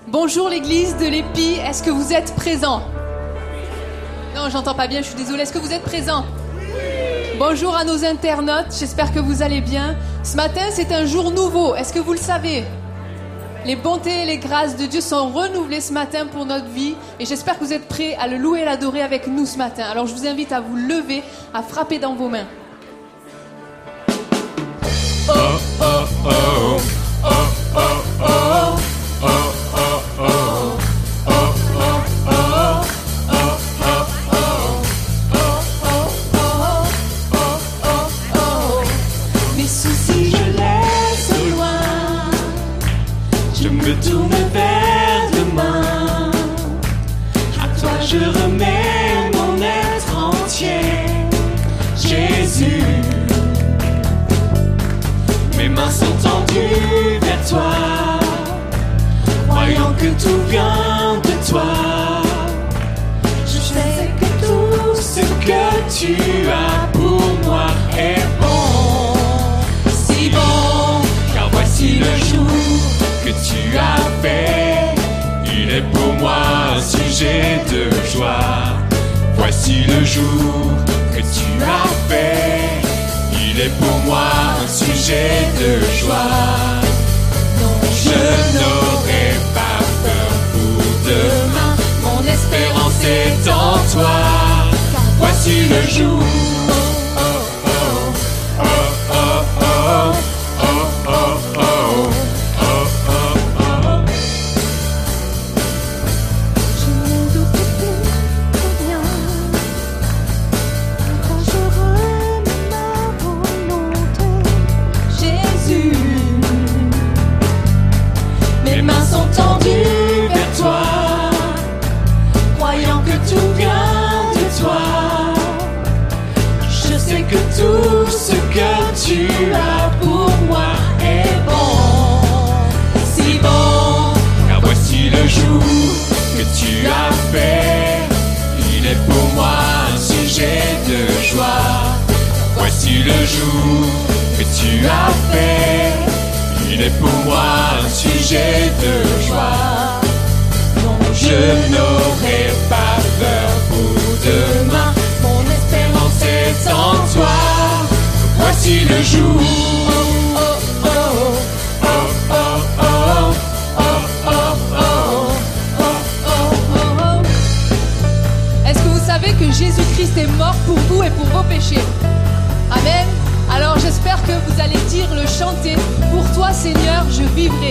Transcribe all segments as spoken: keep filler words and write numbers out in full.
Bonjour l'église de l'Épi, est-ce que vous êtes présents? Non, j'entends pas bien, je suis désolée. Est-ce que vous êtes présents? Bonjour à nos internautes, j'espère que vous allez bien. Ce matin, c'est un jour nouveau, est-ce que vous le savez? Les bontés et les grâces de Dieu sont renouvelées ce matin pour notre vie et j'espère que vous êtes prêts à le louer et l'adorer avec nous ce matin. Alors je vous invite à vous lever, à frapper dans vos mains. Oh, oh, oh, oh, oh, oh, oh. Je tourne vers demain. À toi je remets mon être entier, Jésus. Mes mains sont tendues vers toi, croyant que tout vient de toi. Je sais que tout ce que tu as pour moi est bon, si bon, car voici le jour que tu as fait, il est pour moi un sujet de joie. Voici le jour que tu as fait, il est pour moi un sujet de joie. Non, je n'aurai pas peur pour demain, mon espérance est en toi. Voici le jour. Oh, oh, oh, oh, oh, oh, oh, oh, oh. Tout ce que tu as pour moi est bon, si bon, car voici le jour que tu as fait, il est pour moi un sujet de joie. Voici le jour que tu as fait, il est pour moi un sujet de joie. Non, je n'aurai pas peur pour demain, mon espérance est en toi. Voici le jour. Oh, oh, oh, oh, oh, oh, oh, oh, oh, oh, oh. Est-ce que vous savez que Jésus-Christ est mort pour vous et pour vos péchés? Amen. Alors j'espère que vous allez dire, le chanter. Pour toi Seigneur, je vivrai.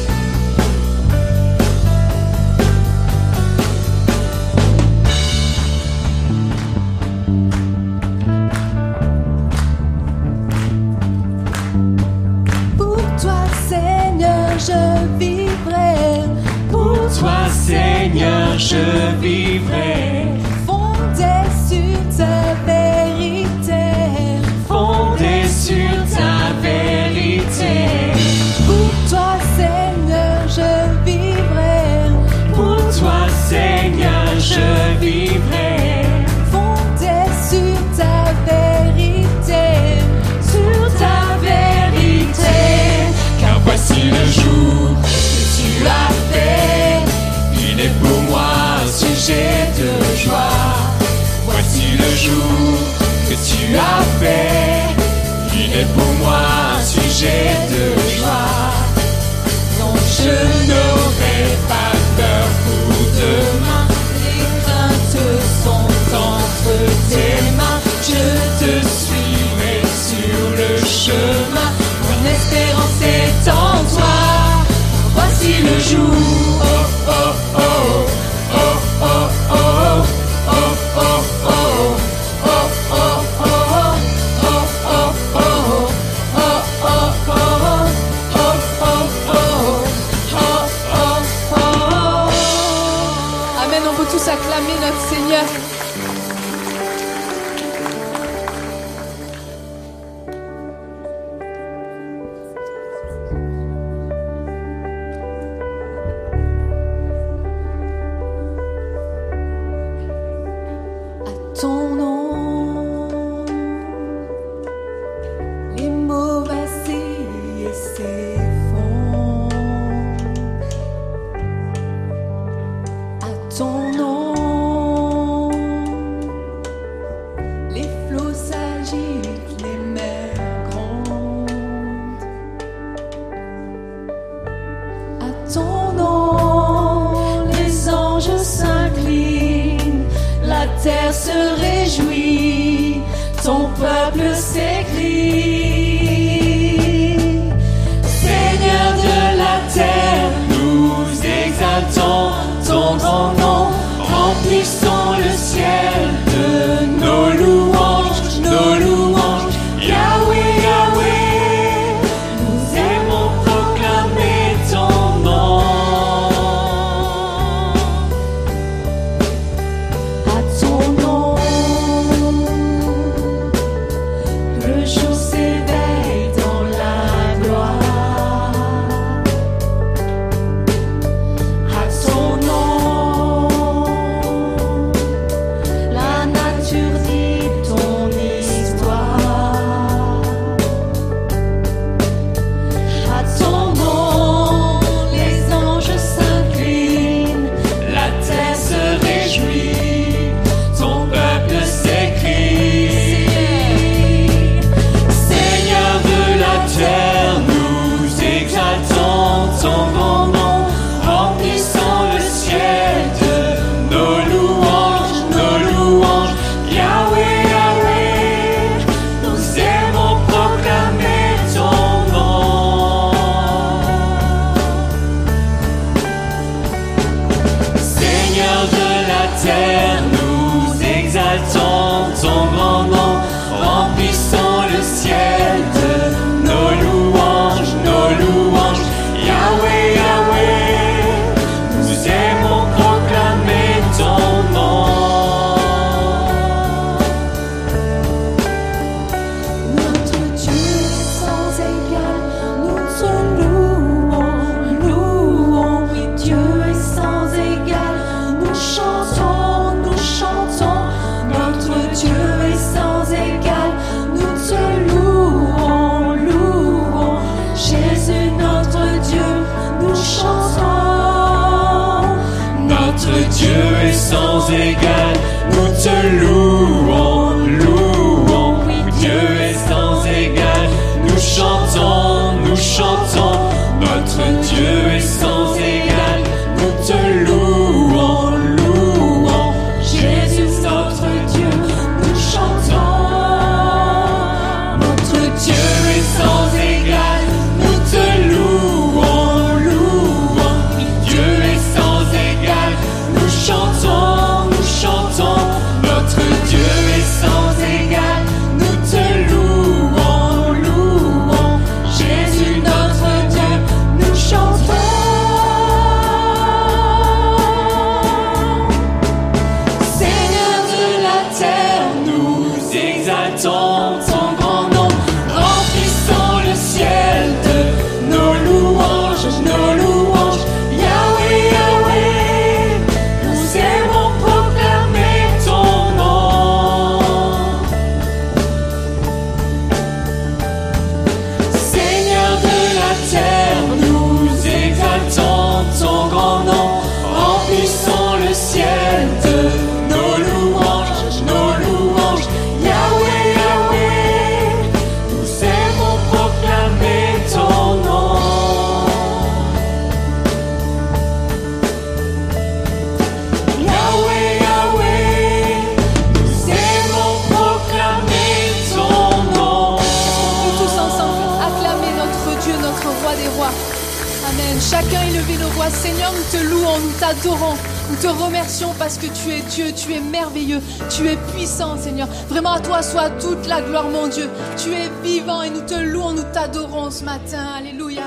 Je vivrai, pour toi Seigneur je vivrai, fondé sur ta vérité, fondé sur ta vérité. Pour toi Seigneur je vivrai, pour toi Seigneur je vivrai, fondé sur ta vérité, sur ta vérité. Car voici le jour que tu as fait, il est pour moi un sujet de joie. Voici le jour que tu as fait, il est pour moi un sujet de joie. Non, je n'aurai pas peur pour demain, les craintes sont entre tes mains. Je te suivrai sur le chemin, mon espérance est en toi. Voici le jour. Oh, oh, oh, oh, oh, oh, oh, oh, oh, oh, oh, oh, oh. Amen, on peut tous acclamer notre Seigneur. terre se réjouit, ton peuple s'écrie. Seigneur de la terre, nous exaltons ton grand nom, remplissons le ciel de nos louanges, nos louanges. Yahweh, Yahweh, nous aimons proclamer ton nom. À ton nom, le jour s'éveille dans la gloire. À ton nom, la nature dit ton histoire. À ton nom, les anges s'inclinent, la terre se réjouit, ton peuple s'écrie. Seigneur de la terre, nous exaltons ton grand nom, remplissons le ciel de nos louanges, nos louanges. Yahweh, Yahweh, nous aimons proclamer ton nom. Seigneur de la terre, nous exaltons ton grand nom, remplissons le ciel de nos louanges, nos louanges. Yahweh, Yahweh, nous aimons proclamer ton nom. Notre Dieu est sans égal, nous te louons, louons. Oui, Dieu est sans égal, nous chantons, nous chantons. Notre Dieu est sans égal, nous te louons, louons. Jésus, notre Dieu, nous chantons. Notre Dieu est sans égal, nous te louons, louons. Oui, Dieu est sans égal, nous chantons, nous chantons. Notre Dieu est sans égal, nous te louons, louons. Jésus, notre Dieu, nous chantons. Notre Dieu est sans égal, nous te louons, louons. Oui, Dieu est sans égal, nous chantons, nous chantons. Notre Dieu est sans égal, nous te louons, louons. Jésus, notre Dieu, nous chantons. Seigneur de la terre, nous exaltons ton grand nom, remplissons le ciel de nos louanges, nos louanges. Yahweh, Yahweh, nous aimons proclamer ton nom. Seigneur de la terre, nous exaltons ton grand nom, remplissons le ciel de nos louanges, nos louanges. Yahweh, Yahweh, nous aimons proclamer ton nom. Yahweh, Yahweh, nous aimons proclamer ton nom. On peut tous ensemble acclamer notre Dieu, notre roi des rois. Amen. Chacun élevez nos voix. Seigneur, nous te louons, nous t'adorons. Nous te remercions parce que tu es Dieu, tu es merveilleux, tu es puissant, Seigneur. Vraiment, à toi soit toute la gloire, mon Dieu. Tu es vivant et nous te louons, nous t'adorons ce matin. Alléluia.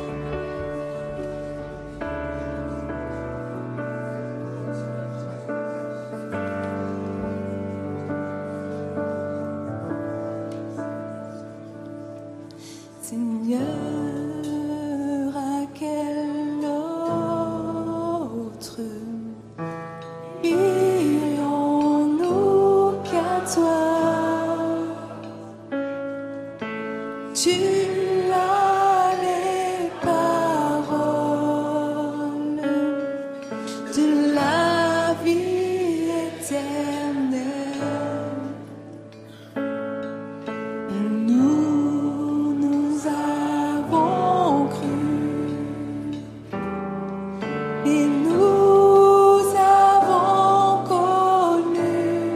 Seigneur, à quel autre irions-nous qu'à toi? Tu as les paroles de la vie éternelle. Nous, nous avons cru et nous avons connu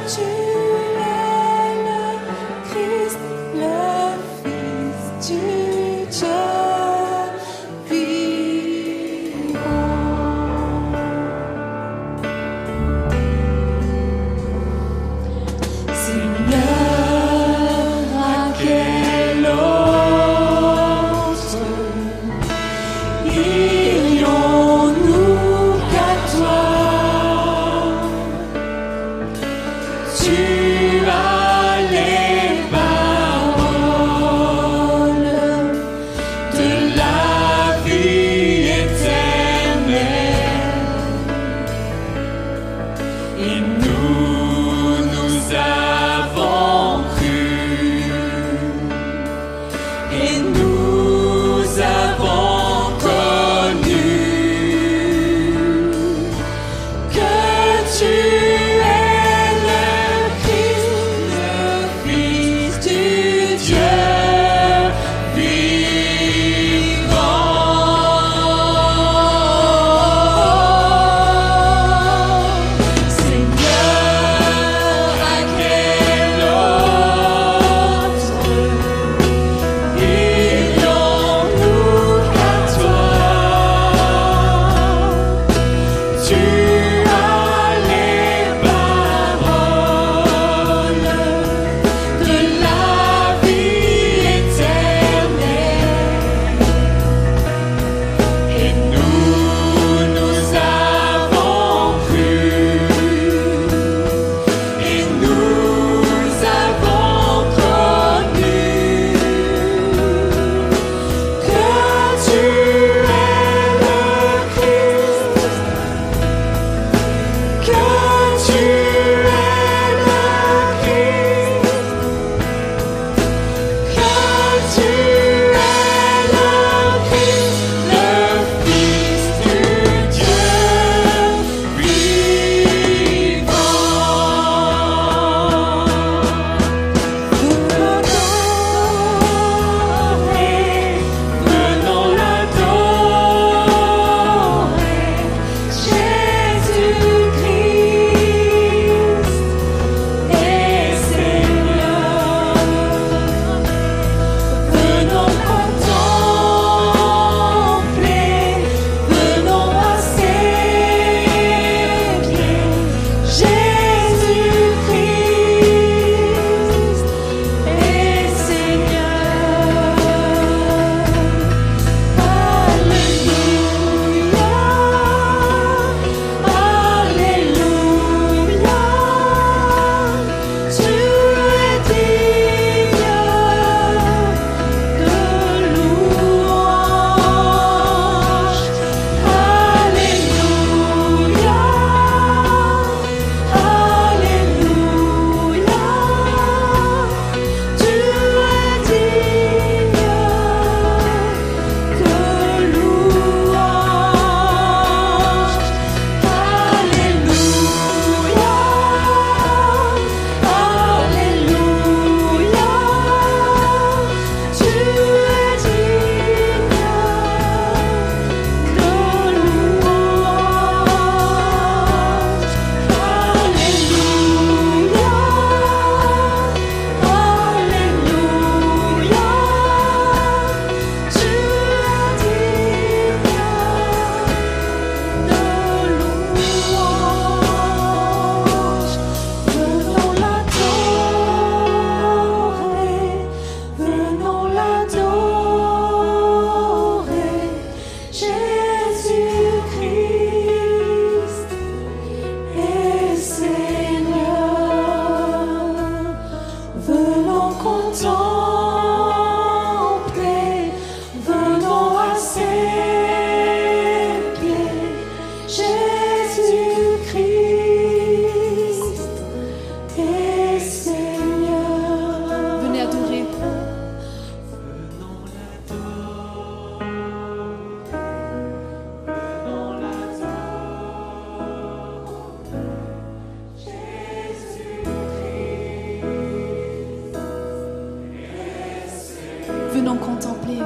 Venons contempler.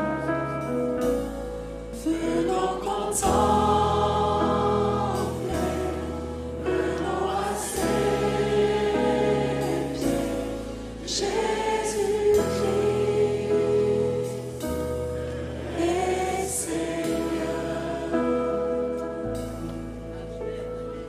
Venons contempler, venons à Seigneur.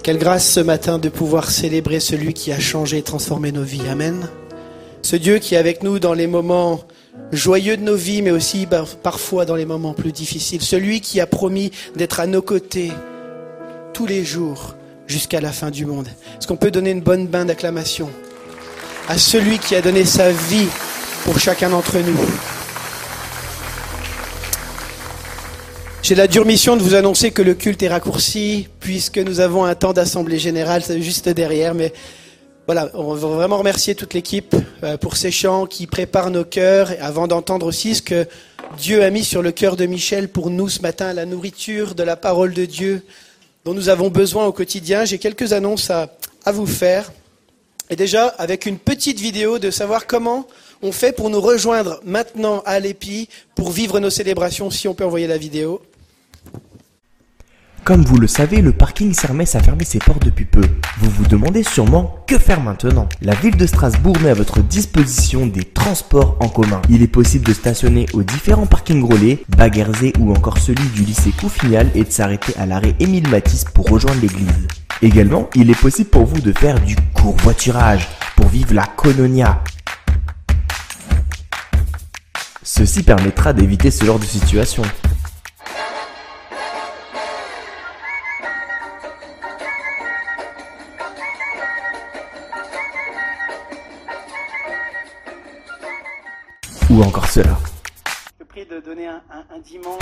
Quelle grâce ce matin de pouvoir célébrer celui qui a changé et transformé nos vies. Amen. Ce Dieu qui est avec nous dans les moments joyeux de nos vies, mais aussi parfois dans les moments plus difficiles. Celui qui a promis d'être à nos côtés tous les jours jusqu'à la fin du monde. Est-ce qu'on peut donner une bonne bain d'acclamation à celui qui a donné sa vie pour chacun d'entre nous? J'ai la dure mission de vous annoncer que le culte est raccourci, puisque nous avons un temps d'assemblée générale juste derrière. Mais voilà, on va vraiment remercier toute l'équipe pour ces chants qui préparent nos cœurs, avant d'entendre aussi ce que Dieu a mis sur le cœur de Michel pour nous ce matin, la nourriture de la parole de Dieu dont nous avons besoin au quotidien. J'ai quelques annonces à, à vous faire. Et déjà, avec une petite vidéo de savoir comment on fait pour nous rejoindre maintenant à l'Épi pour vivre nos célébrations, si on peut envoyer la vidéo. Comme vous le savez, le parking Sermès a fermé ses portes depuis peu. Vous vous demandez sûrement que faire maintenant. La ville de Strasbourg met à votre disposition des transports en commun. Il est possible de stationner aux différents parkings relais, Baguerzé ou encore celui du lycée Couffignal et de s'arrêter à l'arrêt Émile Matisse pour rejoindre l'église. Également, il est possible pour vous de faire du covoiturage pour vivre la Kononia. Ceci permettra d'éviter ce genre de situation. Ou encore cela. Je prie de donner un, un, un dimanche.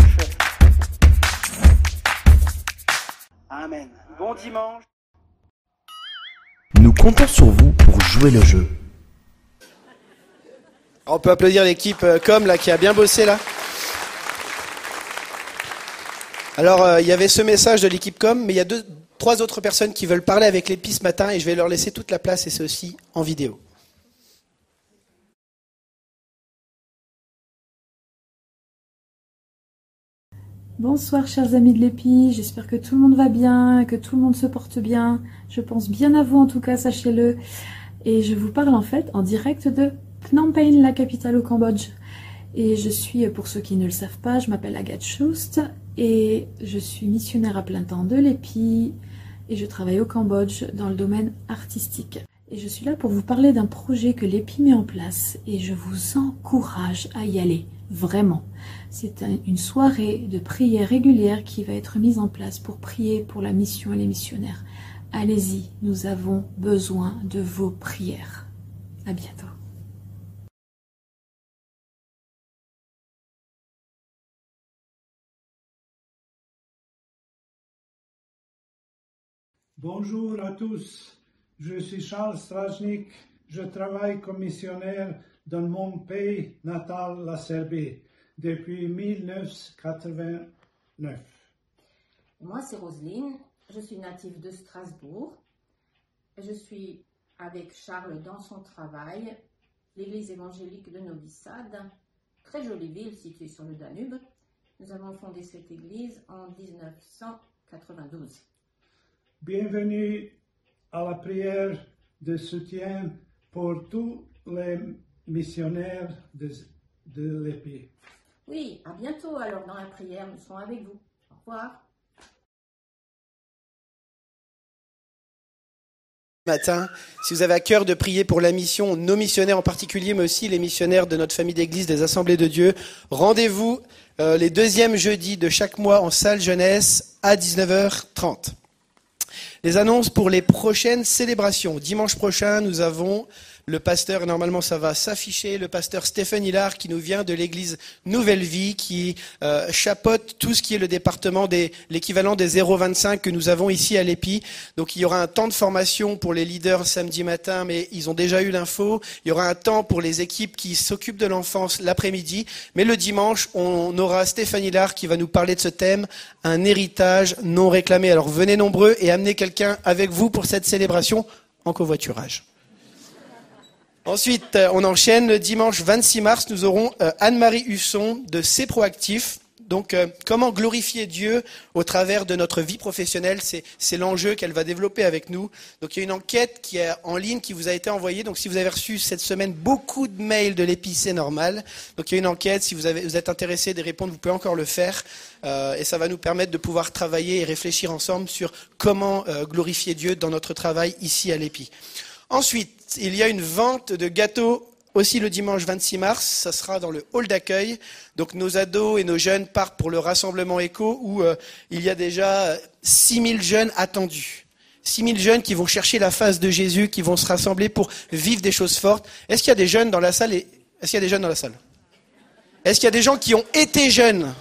Amen. Bon dimanche. Nous comptons sur vous pour jouer le jeu. On peut applaudir l'équipe Com là qui a bien bossé là. Alors euh, il y avait ce message de l'équipe Com, mais il y a deux, trois autres personnes qui veulent parler avec l'Épi ce matin et je vais leur laisser toute la place et c'est aussi en vidéo. Bonsoir chers amis de l'Épi, j'espère que tout le monde va bien, que tout le monde se porte bien. Je pense bien à vous en tout cas, sachez-le. Et je vous parle en fait en direct de Phnom Penh, la capitale au Cambodge. Et je suis, pour ceux qui ne le savent pas, je m'appelle Agathe Schust et je suis missionnaire à plein temps de l'Épi et je travaille au Cambodge dans le domaine artistique. Et je suis là pour vous parler d'un projet que l'Épi met en place et je vous encourage à y aller. Vraiment, c'est un, une soirée de prière régulière qui va être mise en place pour prier pour la mission et les missionnaires. Allez-y, nous avons besoin de vos prières. À bientôt. Bonjour à tous, je suis Charles Strajnik, je travaille comme missionnaire dans mon pays natal, la Serbie, depuis mille neuf cent quatre-vingt-neuf. Moi, c'est Roselyne, je suis native de Strasbourg. Je suis avec Charles dans son travail, l'église évangélique de Novi Sad, très jolie ville située sur le Danube. Nous avons fondé cette église en dix-neuf cent quatre-vingt-douze. Bienvenue à la prière de soutien pour tous les missionnaires de, de l'Épi. Oui, à bientôt alors dans la prière, nous serons avec vous. Au revoir. Matin, si vous avez à cœur de prier pour la mission, nos missionnaires en particulier, mais aussi les missionnaires de notre famille d'église des Assemblées de Dieu, rendez-vous euh, les deuxièmes jeudis de chaque mois en salle jeunesse à dix-neuf heures trente. Les annonces pour les prochaines célébrations. Dimanche prochain, nous avons le pasteur, normalement ça va s'afficher, le pasteur Stéphane Hillard qui nous vient de l'église Nouvelle Vie, qui euh, chapeaute tout ce qui est le département des, l'équivalent des zéro vingt-cinq que nous avons ici à l'Épi. Donc il y aura un temps de formation pour les leaders samedi matin, mais ils ont déjà eu l'info. Il y aura un temps pour les équipes qui s'occupent de l'enfance l'après-midi. Mais le dimanche, on aura Stéphane Hillard qui va nous parler de ce thème, un héritage non réclamé. Alors venez nombreux et amenez quelqu'un avec vous pour cette célébration en covoiturage. Ensuite, on enchaîne. Le dimanche vingt-six mars, nous aurons Anne-Marie Husson de C'est Proactif. Donc, euh, comment glorifier Dieu au travers de notre vie professionnelle, c'est, c'est l'enjeu qu'elle va développer avec nous. Donc, il y a une enquête qui est en ligne, qui vous a été envoyée. Donc, si vous avez reçu cette semaine beaucoup de mails de l'Épi, c'est normal. Donc, il y a une enquête. Si vous, avez, vous êtes intéressé de répondre, vous pouvez encore le faire. Euh, et ça va nous permettre de pouvoir travailler et réfléchir ensemble sur comment euh, glorifier Dieu dans notre travail ici à l'Épi. Ensuite, il y a une vente de gâteaux aussi le dimanche vingt-six mars, ça sera dans le hall d'accueil. Donc nos ados et nos jeunes partent pour le rassemblement éco où euh, il y a déjà six mille jeunes attendus. six mille jeunes qui vont chercher la face de Jésus, qui vont se rassembler pour vivre des choses fortes. Est-ce qu'il y a des jeunes dans la salle et... Est-ce qu'il y a des jeunes dans la salle? Est-ce qu'il y a des gens qui ont été jeunes?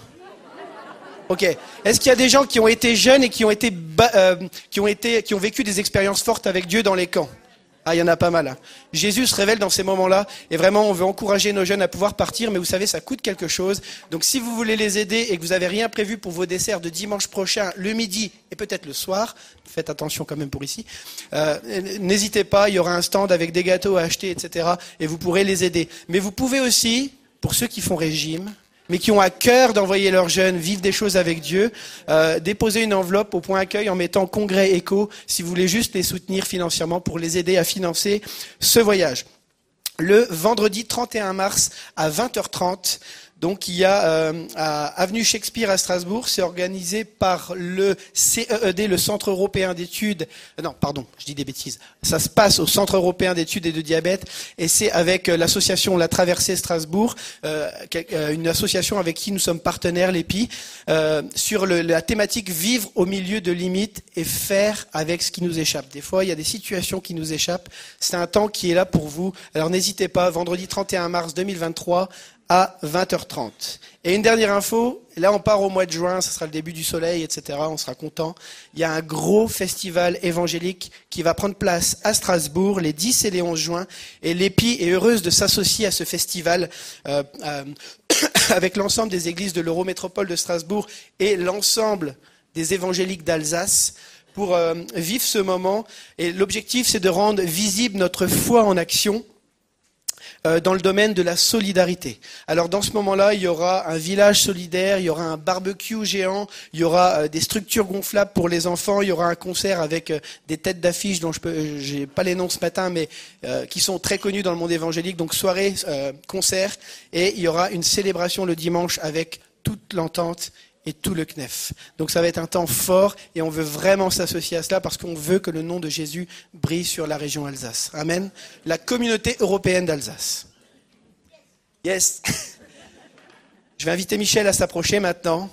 Ok. Est-ce qu'il y a des gens qui ont été jeunes et qui ont été, ba... euh, qui ont été, qui ont vécu des expériences fortes avec Dieu dans les camps? Ah, il y en a pas mal. Hein. Jésus se révèle dans ces moments-là et vraiment on veut encourager nos jeunes à pouvoir partir, mais vous savez, ça coûte quelque chose. Donc si vous voulez les aider et que vous n'avez rien prévu pour vos desserts de dimanche prochain, le midi et peut-être le soir, faites attention quand même pour ici, euh, n'hésitez pas, il y aura un stand avec des gâteaux à acheter, et cetera. Et vous pourrez les aider. Mais vous pouvez aussi, pour ceux qui font régime, mais qui ont à cœur d'envoyer leurs jeunes vivre des choses avec Dieu, euh, déposer une enveloppe au point accueil en mettant Congrès Éco, si vous voulez juste les soutenir financièrement pour les aider à financer ce voyage. Le vendredi trente et un mars à vingt heures trente, donc il y a euh, à Avenue Shakespeare à Strasbourg, c'est organisé par le C E E D, le Centre Européen d'études, euh, non pardon, je dis des bêtises, ça se passe au Centre Européen d'études et de diabète, et c'est avec euh, l'association La Traversée Strasbourg, euh, une association avec qui nous sommes partenaires, l'Épi, euh, sur le, la thématique vivre au milieu de limites et faire avec ce qui nous échappe. Des fois, il y a des situations qui nous échappent, c'est un temps qui est là pour vous, alors n'hésitez pas, vendredi trente et un mars deux mille vingt-trois, à vingt heures trente. Et une dernière info, là on part au mois de juin, ça sera le début du soleil, et cetera. On sera content. Il y a un gros festival évangélique qui va prendre place à Strasbourg les dix et les onze juin. Et l'Épi est heureuse de s'associer à ce festival euh, euh, avec l'ensemble des églises de l'Eurométropole de Strasbourg et l'ensemble des évangéliques d'Alsace pour euh, vivre ce moment. Et l'objectif, c'est de rendre visible notre foi en action dans le domaine de la solidarité. Alors dans ce moment-là, il y aura un village solidaire, il y aura un barbecue géant, il y aura des structures gonflables pour les enfants, il y aura un concert avec des têtes d'affiches dont je peux, j'ai pas les noms ce matin, mais euh, qui sont très connus dans le monde évangélique. Donc soirée, euh, concert, et il y aura une célébration le dimanche avec toute l'entente et tout le C N E F. Donc ça va être un temps fort et on veut vraiment s'associer à cela parce qu'on veut que le nom de Jésus brille sur la région Alsace. Amen. La communauté européenne d'Alsace. Yes. Je vais inviter Michel à s'approcher maintenant.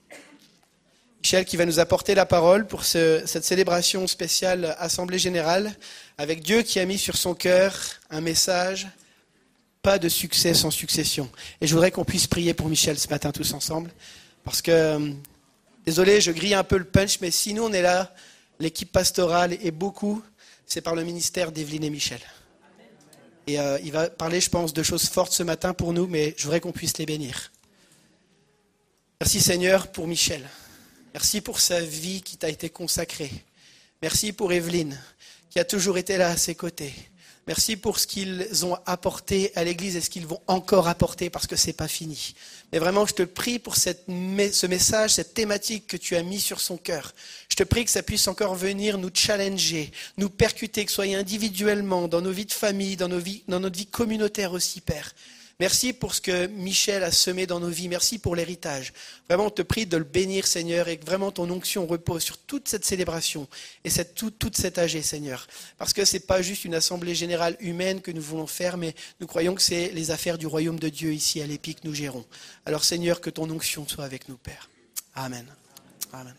Michel qui va nous apporter la parole pour ce, cette célébration spéciale Assemblée Générale avec Dieu qui a mis sur son cœur un message, pas de succès sans succession. Et je voudrais qu'on puisse prier pour Michel ce matin tous ensemble. Parce que, euh, désolé, je grille un peu le punch, mais si nous on est là, l'équipe pastorale et beaucoup, c'est par le ministère d'Evelyne et Michel. Et euh, il va parler, je pense, de choses fortes ce matin pour nous, mais je voudrais qu'on puisse les bénir. Merci Seigneur pour Michel. Merci pour sa vie qui t'a été consacrée. Merci pour Evelyne, qui a toujours été là à ses côtés. Merci pour ce qu'ils ont apporté à l'Église et ce qu'ils vont encore apporter parce que c'est pas fini. Mais vraiment, je te prie pour cette, ce message, cette thématique que tu as mis sur son cœur. Je te prie que ça puisse encore venir nous challenger, nous percuter, que ce soit individuellement, dans nos vies de famille, dans, nos vies, dans notre vie communautaire aussi, Père. Merci pour ce que Michel a semé dans nos vies. Merci pour l'héritage. Vraiment, on te prie de le bénir, Seigneur, et que vraiment ton onction repose sur toute cette célébration et cette, toute, toute cette A G, Seigneur. Parce que c'est pas juste une assemblée générale humaine que nous voulons faire, mais nous croyons que c'est les affaires du royaume de Dieu ici à l'Épi que nous gérons. Alors, Seigneur, que ton onction soit avec nous, Père. Amen. Amen.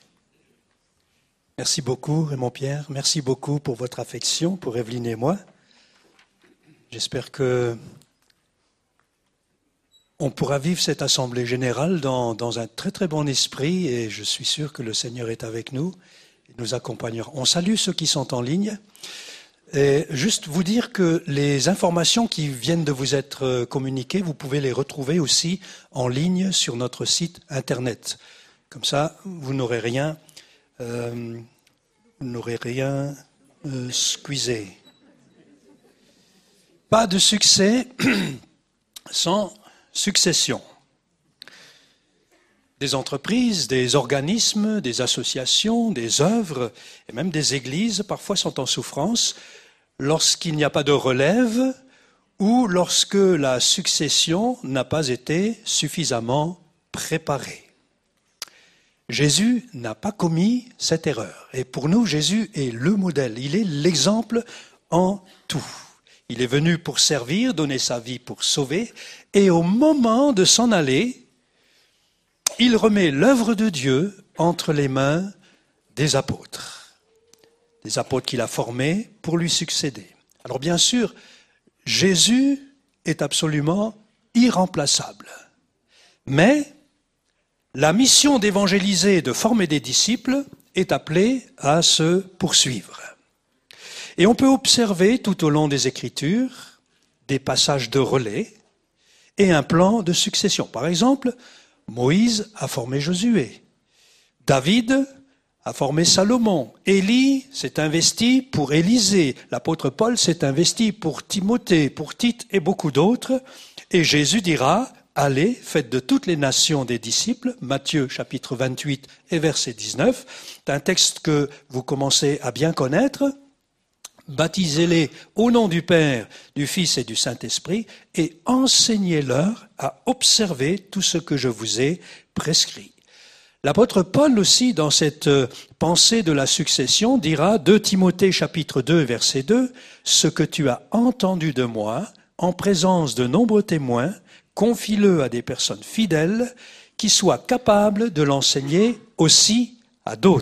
Merci beaucoup, Raymond Pierre. Merci beaucoup pour votre affection pour Evelyne et moi. J'espère que on pourra vivre cette assemblée générale dans, dans un très très bon esprit et je suis sûr que le Seigneur est avec nous et nous accompagnera. On salue ceux qui sont en ligne. Et juste vous dire que les informations qui viennent de vous être communiquées, vous pouvez les retrouver aussi en ligne sur notre site internet. Comme ça, vous n'aurez rien, euh, vous n'aurez rien euh, squeezé. Pas de succès sans succession. des entreprises, des organismes, des associations, des œuvres et même des églises parfois sont en souffrance lorsqu'il n'y a pas de relève ou lorsque la succession n'a pas été suffisamment préparée. Jésus n'a pas commis cette erreur. Et pour nous, Jésus est le modèle, il est l'exemple en tout. Il est venu pour servir, donner sa vie pour sauver, et au moment de s'en aller, il remet l'œuvre de Dieu entre les mains des apôtres. Des apôtres qu'il a formés pour lui succéder. Alors bien sûr, Jésus est absolument irremplaçable. Mais la mission d'évangéliser et de former des disciples est appelée à se poursuivre. Et on peut observer tout au long des Écritures des passages de relais et un plan de succession. Par exemple, Moïse a formé Josué, David a formé Salomon, Élie s'est investi pour Élisée, l'apôtre Paul s'est investi pour Timothée, pour Tite et beaucoup d'autres, et Jésus dira « Allez, faites de toutes les nations des disciples », Matthieu chapitre vingt-huit et verset dix-neuf, c'est un texte que vous commencez à bien connaître, baptisez-les au nom du Père, du Fils et du Saint-Esprit et enseignez-leur à observer tout ce que je vous ai prescrit. L'apôtre Paul aussi, dans cette pensée de la succession, dira, deux Timothée chapitre deux verset deux, « Ce que tu as entendu de moi, en présence de nombreux témoins, confie-le à des personnes fidèles qui soient capables de l'enseigner aussi à d'autres. »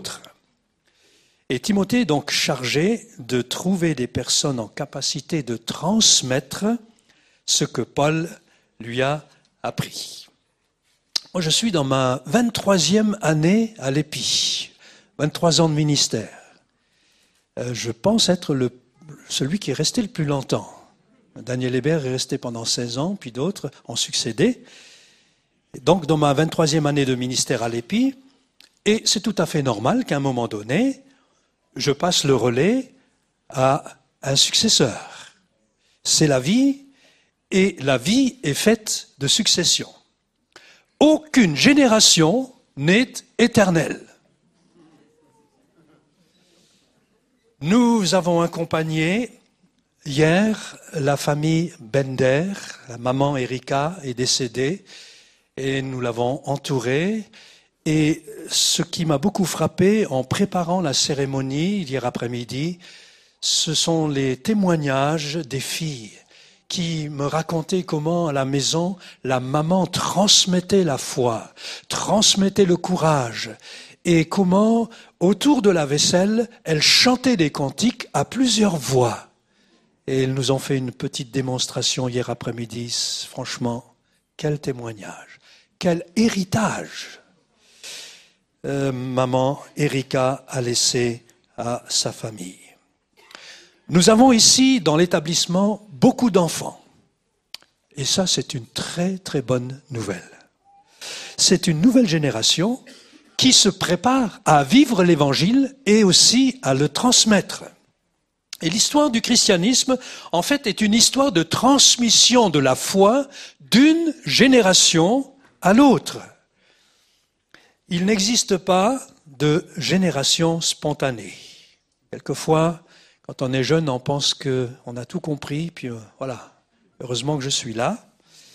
Et Timothée est donc chargé de trouver des personnes en capacité de transmettre ce que Paul lui a appris. Moi, je suis dans ma vingt-troisième année à l'Épi, vingt-trois ans de ministère. Euh, je pense être le, celui qui est resté le plus longtemps. Daniel Hébert est resté pendant seize ans, puis d'autres ont succédé. Et donc, dans ma vingt-troisième année de ministère à l'Épi, et c'est tout à fait normal qu'à un moment donné, je passe le relais à un successeur. C'est la vie, et la vie est faite de succession. Aucune génération n'est éternelle. Nous avons accompagné hier la famille Bender, la maman Erika est décédée, et nous l'avons entourée. Et ce qui m'a beaucoup frappé en préparant la cérémonie hier après-midi, ce sont les témoignages des filles qui me racontaient comment à la maison, la maman transmettait la foi, transmettait le courage, et comment autour de la vaisselle, elle chantait des cantiques à plusieurs voix. Et elles nous ont fait une petite démonstration hier après-midi. Franchement, quel témoignage, quel héritage Euh, maman Erika a laissé à sa famille. Nous avons ici, dans l'établissement, beaucoup d'enfants. Et ça, c'est une très, très bonne nouvelle. C'est une nouvelle génération qui se prépare à vivre l'Évangile et aussi à le transmettre. Et l'histoire du christianisme, en fait, est une histoire de transmission de la foi d'une génération à l'autre. Il n'existe pas de génération spontanée. Quelquefois, quand on est jeune, on pense qu'on a tout compris, puis euh, voilà, heureusement que je suis là.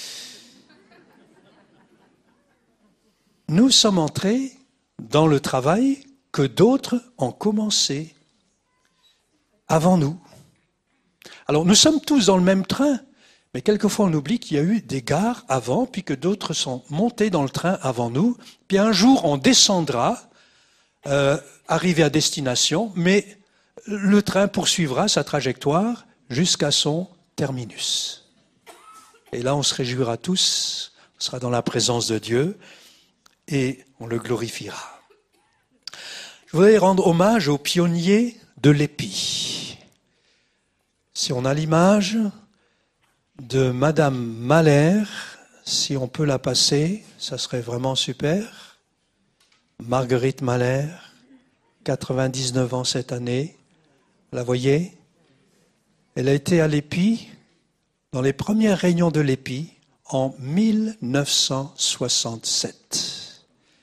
Nous sommes entrés dans le travail que d'autres ont commencé avant nous. Alors, nous sommes tous dans le même train, mais quelquefois on oublie qu'il y a eu des gares avant, puis que d'autres sont montés dans le train avant nous, puis un jour on descendra, euh, arrivé à destination, mais le train poursuivra sa trajectoire jusqu'à son terminus. Et là on se réjouira tous, on sera dans la présence de Dieu, et on le glorifiera. Je voudrais rendre hommage aux pionniers de l'Épi. Si on a l'image de Madame Mahler, si on peut la passer, ça serait vraiment super. Marguerite Mahler, quatre-vingt-dix-neuf ans cette année, vous la voyez? Elle a été à l'Épi, dans les premières réunions de l'Épi, en mille neuf cent soixante-sept.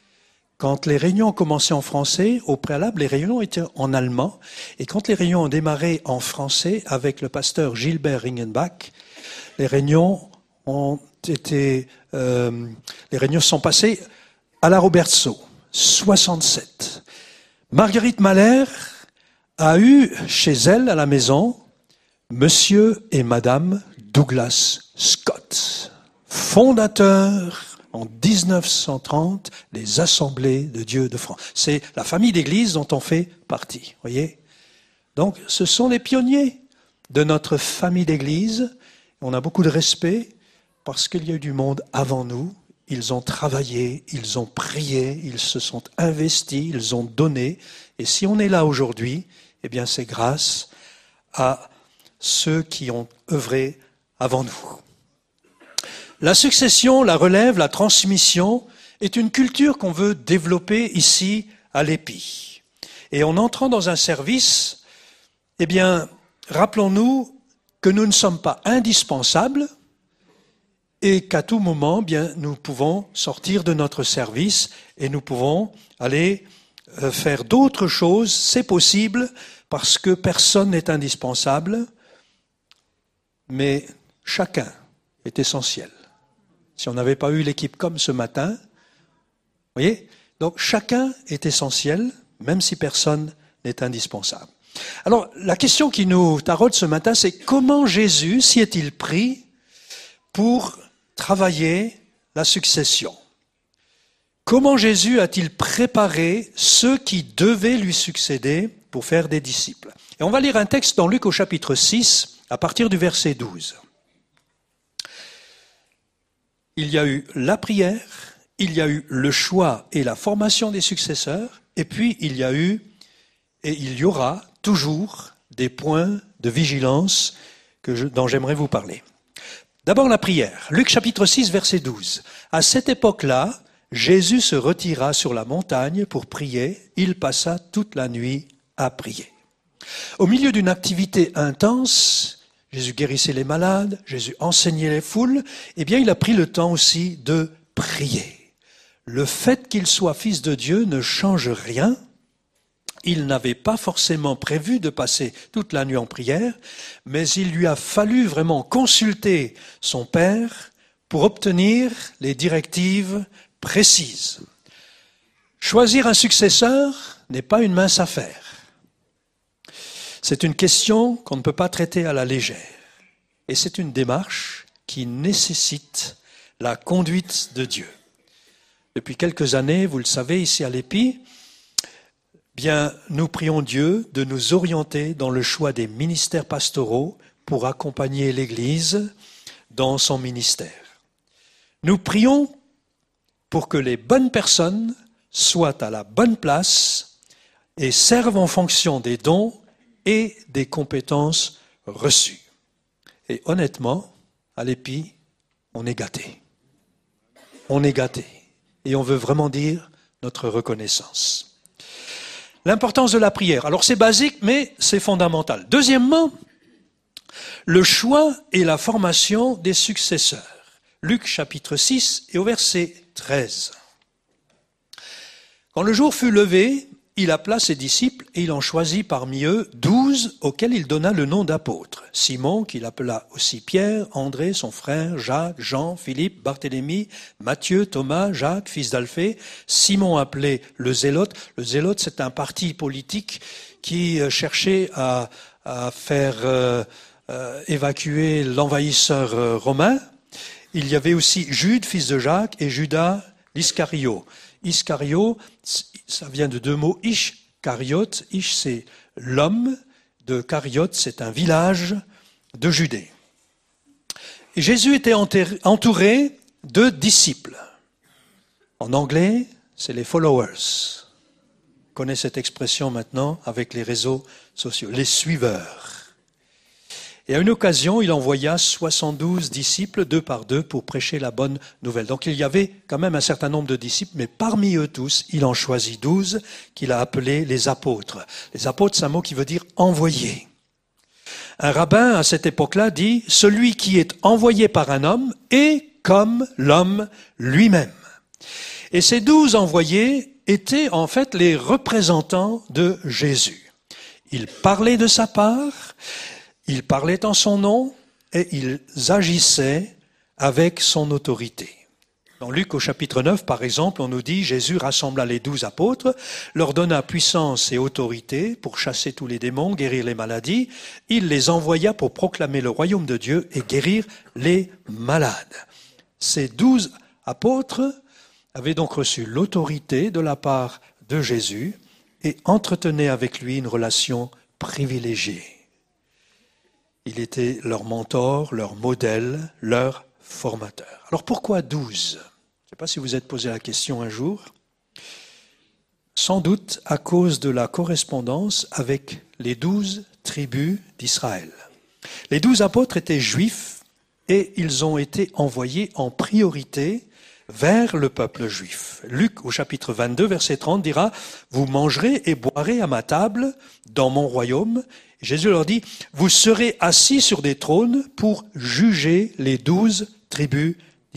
Quand les réunions ont commencé en français, au préalable, les réunions étaient en allemand. Et quand les réunions ont démarré en français avec le pasteur Gilbert Ringenbach, les réunions ont été, euh, les réunions sont passées à la Robertso, soixante-sept. Marguerite Mahler a eu chez elle, à la maison, Monsieur et Madame Douglas Scott, fondateurs en dix-neuf cent trente des Assemblées de Dieu de France. C'est la famille d'église dont on fait partie, voyez. Donc, ce sont les pionniers de notre famille d'église. On a beaucoup de respect parce qu'il y a eu du monde avant nous. Ils ont travaillé, ils ont prié, ils se sont investis, ils ont donné. Et si on est là aujourd'hui, eh bien, c'est grâce à ceux qui ont œuvré avant nous. La succession, la relève, la transmission est une culture qu'on veut développer ici à l'Épi. Et en entrant dans un service, eh bien, rappelons-nous que nous ne sommes pas indispensables et qu'à tout moment, bien, nous pouvons sortir de notre service et nous pouvons aller euh, faire d'autres choses. C'est possible parce que personne n'est indispensable, mais chacun est essentiel. Si on n'avait pas eu l'équipe comme ce matin, vous voyez, donc chacun est essentiel, même si personne n'est indispensable. Alors, la question qui nous taraude ce matin, c'est comment Jésus s'y est-il pris pour travailler la succession? Comment Jésus a-t-il préparé ceux qui devaient lui succéder pour faire des disciples? Et on va lire un texte dans Luc au chapitre six, à partir du verset douze. Il y a eu la prière, il y a eu le choix et la formation des successeurs, et puis il y a eu, et il y aura toujours des points de vigilance que je, dont j'aimerais vous parler. D'abord la prière. Luc chapitre six, verset douze. À cette époque-là, Jésus se retira sur la montagne pour prier. Il passa toute la nuit à prier. Au milieu d'une activité intense, Jésus guérissait les malades, Jésus enseignait les foules, eh bien il a pris le temps aussi de prier. Le fait qu'il soit fils de Dieu ne change rien. Il n'avait pas forcément prévu de passer toute la nuit en prière, mais il lui a fallu vraiment consulter son Père pour obtenir les directives précises. Choisir un successeur n'est pas une mince affaire. C'est une question qu'on ne peut pas traiter à la légère. Et c'est une démarche qui nécessite la conduite de Dieu. Depuis quelques années, vous le savez, ici à l'Épi, bien, nous prions Dieu de nous orienter dans le choix des ministères pastoraux pour accompagner l'Église dans son ministère. Nous prions pour que les bonnes personnes soient à la bonne place et servent en fonction des dons et des compétences reçues. Et honnêtement, à l'Épi, on est gâté. On est gâté. Et on veut vraiment dire notre reconnaissance. L'importance de la prière. Alors c'est basique, mais c'est fondamental. Deuxièmement, le choix et la formation des successeurs. Luc chapitre six et au verset treize. Quand le jour fut levé, il appela ses disciples et il en choisit parmi eux douze auxquels il donna le nom d'apôtres. Simon, qu'il appela aussi Pierre, André, son frère, Jacques, Jean, Philippe, Barthélemy, Matthieu, Thomas, Jacques, fils d'Alphée, Simon appelé le Zélote. Le Zélote, c'est un parti politique qui cherchait à, à faire euh, euh, évacuer l'envahisseur euh, romain. Il y avait aussi Jude, fils de Jacques, et Judas l'Iscario. Iscario, ça vient de deux mots, Ish, Cariote. Ish, c'est l'homme. De Cariote, c'est un village de Judée. Et Jésus était entouré de disciples. En anglais, c'est les followers. On connaît cette expression maintenant avec les réseaux sociaux, les suiveurs. Et à une occasion, il envoya soixante-douze disciples, deux par deux, pour prêcher la bonne nouvelle. Donc il y avait quand même un certain nombre de disciples, mais parmi eux tous, il en choisit douze qu'il a appelés les apôtres. Les apôtres, c'est un mot qui veut dire envoyé. Un rabbin, à cette époque-là, dit « Celui qui est envoyé par un homme est comme l'homme lui-même ». Et ces douze envoyés étaient en fait les représentants de Jésus. Ils parlaient de sa part, ils parlaient en son nom et ils agissaient avec son autorité. Dans Luc au chapitre neuf, par exemple, on nous dit « Jésus rassembla les douze apôtres, leur donna puissance et autorité pour chasser tous les démons, guérir les maladies. Il les envoya pour proclamer le royaume de Dieu et guérir les malades. » Ces douze apôtres avaient donc reçu l'autorité de la part de Jésus et entretenaient avec lui une relation privilégiée. Il était leur mentor, leur modèle, leur formateur. Alors pourquoi douze ? Je ne sais pas si vous êtes posé la question un jour. Sans doute à cause de la correspondance avec les douze tribus d'Israël. Les douze apôtres étaient juifs et ils ont été envoyés en priorité vers le peuple juif. Luc au chapitre vingt-deux, verset trente dira « Vous mangerez et boirez à ma table dans mon royaume ». Jésus leur dit « Vous serez assis sur des trônes pour juger les douze tribus d'Israël. »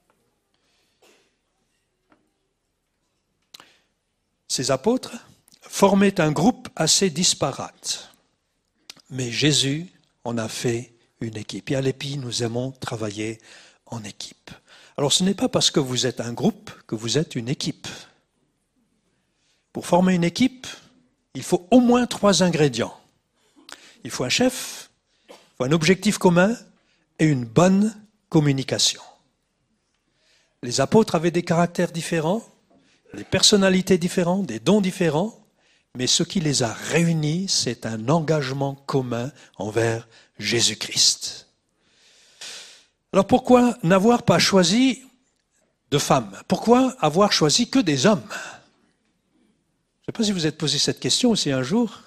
Ces apôtres formaient un groupe assez disparate. Mais Jésus en a fait une équipe. Et à l'Épi, nous aimons travailler en équipe. Alors ce n'est pas parce que vous êtes un groupe que vous êtes une équipe. Pour former une équipe, il faut au moins trois ingrédients. Il faut un chef, il faut un objectif commun et une bonne communication. Les apôtres avaient des caractères différents, des personnalités différentes, des dons différents, mais ce qui les a réunis, c'est un engagement commun envers Jésus-Christ. Alors pourquoi n'avoir pas choisi de femmes ? Pourquoi avoir choisi que des hommes ? Je ne sais pas si vous êtes posé cette question aussi un jour.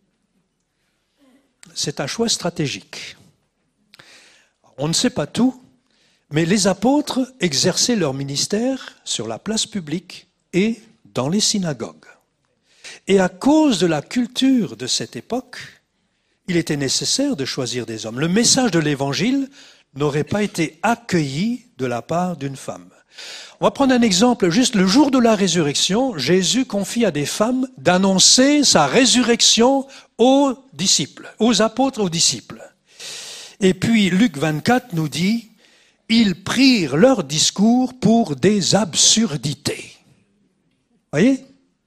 C'est un choix stratégique. On ne sait pas tout, mais les apôtres exerçaient leur ministère sur la place publique et dans les synagogues. Et à cause de la culture de cette époque, il était nécessaire de choisir des hommes. Le message de l'Évangile n'aurait pas été accueilli de la part d'une femme. On va prendre un exemple. Juste le jour de la résurrection, Jésus confie à des femmes d'annoncer sa résurrection aux disciples, aux apôtres, aux disciples. Et puis Luc vingt-quatre nous dit, ils prirent leur discours pour des absurdités. Voyez ?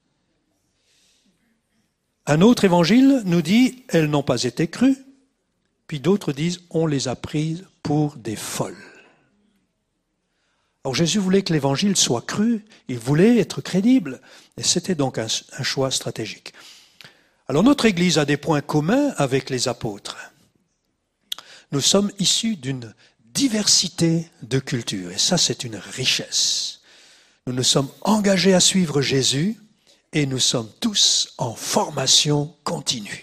Un autre évangile nous dit, elles n'ont pas été crues. Puis d'autres disent, on les a prises pour des folles. Alors Jésus voulait que l'évangile soit cru, il voulait être crédible, et c'était donc un, un choix stratégique. Alors notre Église a des points communs avec les apôtres. Nous sommes issus d'une diversité de cultures, et ça c'est une richesse. Nous nous sommes engagés à suivre Jésus, et nous sommes tous en formation continue.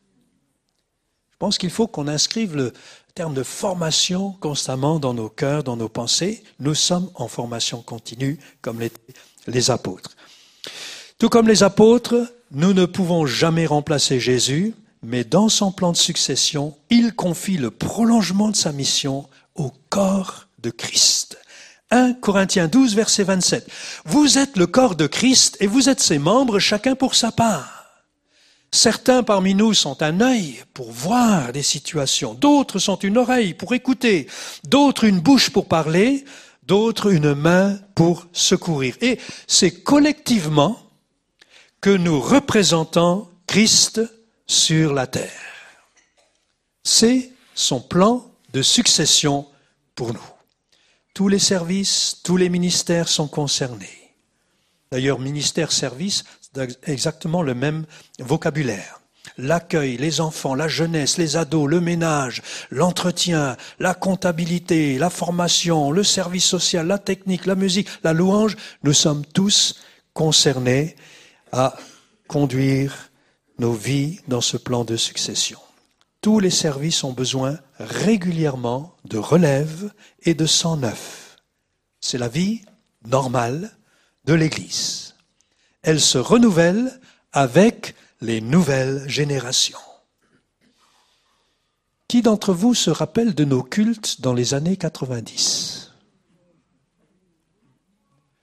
Je pense qu'il faut qu'on inscrive le terme de formation constamment dans nos cœurs, dans nos pensées. Nous sommes en formation continue, comme les, les apôtres. Tout comme les apôtres, nous ne pouvons jamais remplacer Jésus, mais dans son plan de succession, il confie le prolongement de sa mission au corps de Christ. un Corinthiens douze, verset vingt-sept. Vous êtes le corps de Christ et vous êtes ses membres, chacun pour sa part. Certains parmi nous sont un œil pour voir des situations, d'autres sont une oreille pour écouter, d'autres une bouche pour parler, d'autres une main pour secourir. Et c'est collectivement que nous représentons Christ sur la terre. C'est son plan de succession pour nous. Tous les services, tous les ministères sont concernés. D'ailleurs, ministère-service, c'est exactement le même vocabulaire. L'accueil, les enfants, la jeunesse, les ados, le ménage, l'entretien, la comptabilité, la formation, le service social, la technique, la musique, la louange, nous sommes tous concernés à conduire nos vies dans ce plan de succession. Tous les services ont besoin régulièrement de relève et de sang neuf. C'est la vie normale de l'Église. Elle se renouvelle avec les nouvelles générations. Qui d'entre vous se rappelle de nos cultes dans les années quatre-vingt-dix ?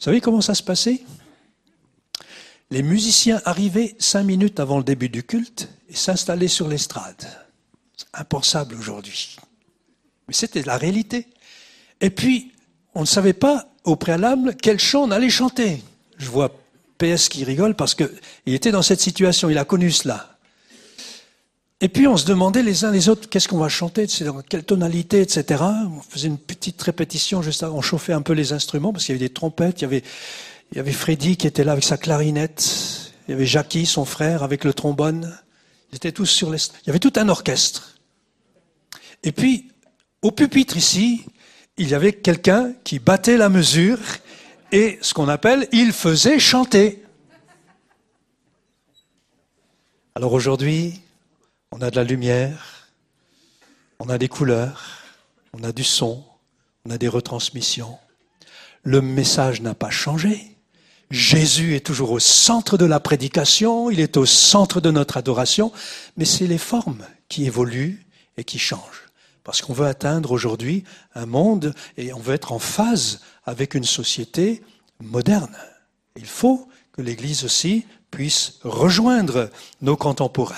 savez comment ça se passait? Les musiciens arrivaient cinq minutes avant le début du culte et s'installaient sur l'estrade. C'est impensable aujourd'hui. Mais c'était la réalité. Et puis, on ne savait pas au préalable quel chant on allait chanter. Je vois P S qui rigole parce qu'il était dans cette situation, il a connu cela. Et puis on se demandait les uns les autres, qu'est-ce qu'on va chanter, dans quelle tonalité, et cetera. On faisait une petite répétition, juste avant, on chauffait un peu les instruments, parce qu'il y avait des trompettes, il y avait, il y avait Freddy qui était là avec sa clarinette, il y avait Jackie, son frère, avec le trombone. Ils étaient tous sur les... Il y avait tout un orchestre. Et puis, au pupitre ici, il y avait quelqu'un qui battait la mesure, et ce qu'on appelle, il faisait chanter. Alors aujourd'hui, on a de la lumière, on a des couleurs, on a du son, on a des retransmissions. Le message n'a pas changé. Jésus est toujours au centre de la prédication, il est au centre de notre adoration, mais c'est les formes qui évoluent et qui changent. Parce qu'on veut atteindre aujourd'hui un monde et on veut être en phase avec une société moderne. Il faut que l'Église aussi puisse rejoindre nos contemporains.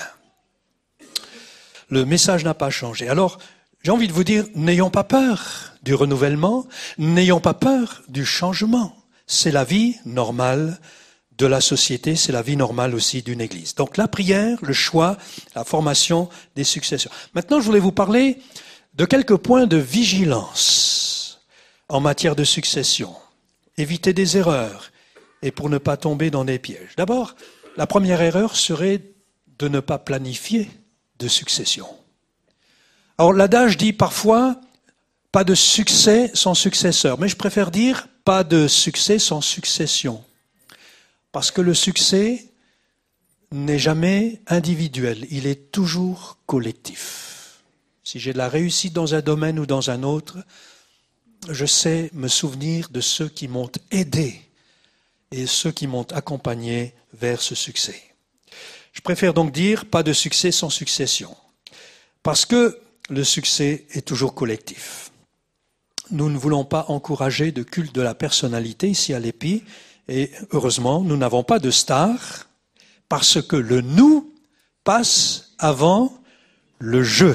Le message n'a pas changé. Alors, j'ai envie de vous dire, n'ayons pas peur du renouvellement, n'ayons pas peur du changement. C'est la vie normale de la société, c'est la vie normale aussi d'une église. Donc la prière, le choix, la formation des successeurs. Maintenant, je voulais vous parler de quelques points de vigilance en matière de succession. Éviter des erreurs et pour ne pas tomber dans des pièges. D'abord, la première erreur serait de ne pas planifier de succession. Alors l'adage dit parfois pas de succès sans successeur, mais je préfère dire pas de succès sans succession. Parce que le succès n'est jamais individuel, il est toujours collectif. Si j'ai de la réussite dans un domaine ou dans un autre, je sais me souvenir de ceux qui m'ont aidé et ceux qui m'ont accompagné vers ce succès. Je préfère donc dire pas de succès sans succession, parce que le succès est toujours collectif. Nous ne voulons pas encourager de culte de la personnalité ici à l'Épi, et heureusement, nous n'avons pas de stars, parce que le nous passe avant le je.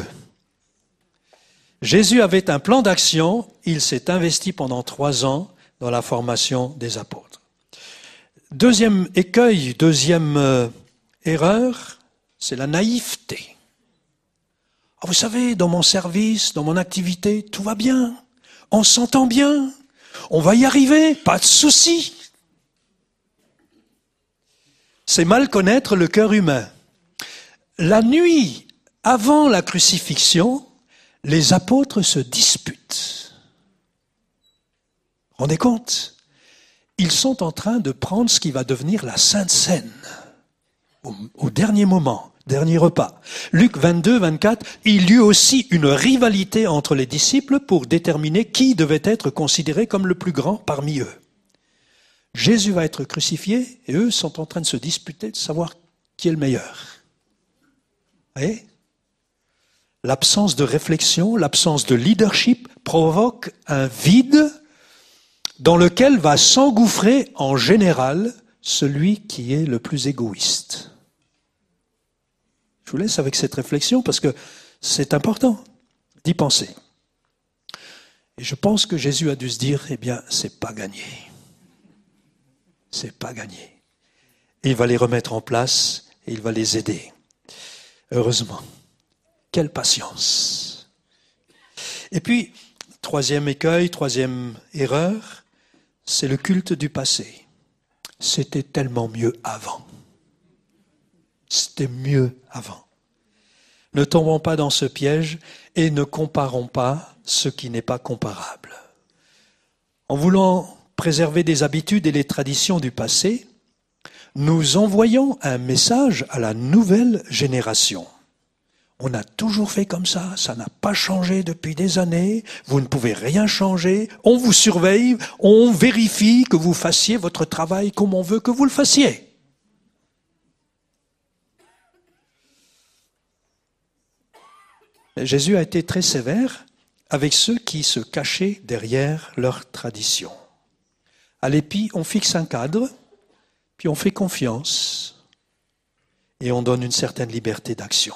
Jésus avait un plan d'action, il s'est investi pendant trois ans dans la formation des apôtres. Deuxième écueil, deuxième euh, erreur, c'est la naïveté. Oh, vous savez, dans mon service, dans mon activité, tout va bien, on s'entend bien, on va y arriver, pas de souci. C'est mal connaître le cœur humain. La nuit avant la crucifixion, les apôtres se disputent. Rendez compte? Ils sont en train de prendre ce qui va devenir la Sainte Seine. Au, au dernier moment, dernier repas. Luc vingt-deux, vingt-quatre, il y eut aussi une rivalité entre les disciples pour déterminer qui devait être considéré comme le plus grand parmi eux. Jésus va être crucifié et eux sont en train de se disputer de savoir qui est le meilleur. Vous voyez ? L'absence de réflexion, l'absence de leadership provoque un vide dans lequel va s'engouffrer en général celui qui est le plus égoïste. Je vous laisse avec cette réflexion parce que c'est important d'y penser. Et je pense que Jésus a dû se dire, eh bien, c'est pas gagné. C'est pas gagné. Et il va les remettre en place et il va les aider. Heureusement. Quelle patience. Et puis, troisième écueil, troisième erreur, c'est le culte du passé. C'était tellement mieux avant. C'était mieux avant. Ne tombons pas dans ce piège et ne comparons pas ce qui n'est pas comparable. En voulant préserver des habitudes et les traditions du passé, nous envoyons un message à la nouvelle génération. On a toujours fait comme ça, ça n'a pas changé depuis des années, vous ne pouvez rien changer, on vous surveille, on vérifie que vous fassiez votre travail comme on veut que vous le fassiez. Jésus a été très sévère avec ceux qui se cachaient derrière leur tradition. À l'Épi, on fixe un cadre, puis on fait confiance et on donne une certaine liberté d'action.